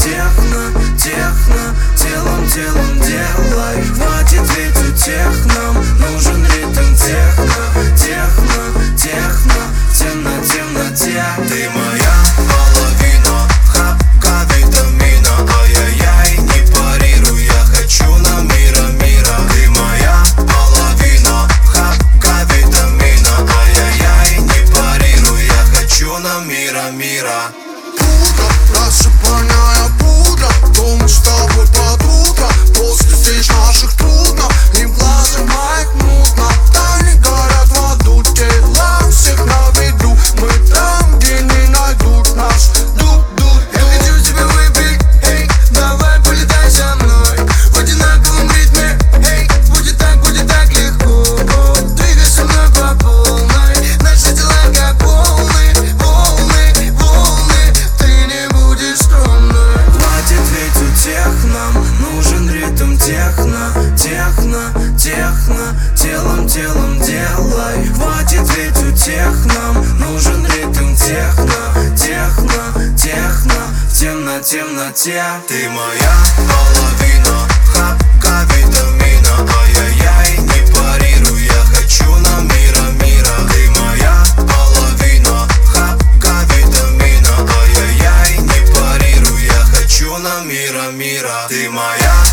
техно, техно, телом, телом делай. Хватит ведь утех, нам нужен ритм техно, техно, техно, в темноте. Ты моя половина, хапка витамина, ай-яй-яй, не парируй, я хочу на мира, мира. Ты моя половина, хапка витамина, ай-яй-яй, не парируй, я хочу на мира, мира. Пудра, рассыпанная пудра, то мы с тобой под утро. После встреч наших трудно, и в глазах моих мутно. Тайны горят в аду, тела всех на виду. Мы там, где не найдут нас. Я хочу тебя выпить, эй, давай полетай со мной в одинаковом ритме, эй, будет так легко. Двигай со мной по полной, наши тела как волны, волны, волны. Ты не будешь скромной. Хватит ведь утех, нам нужен ритм техно, техно, техно, телом, телом делай. Хватит ведь утех, нам нужен ритм техно, техно, техно, в темноте. Ты моя половина, хапка витамина, ай-яй-яй, не парируй, я хочу на мира, мира. Ты моя половина, хапка витамина, ай-яй-яй, не парируй, я хочу на мира, мира. Ты моя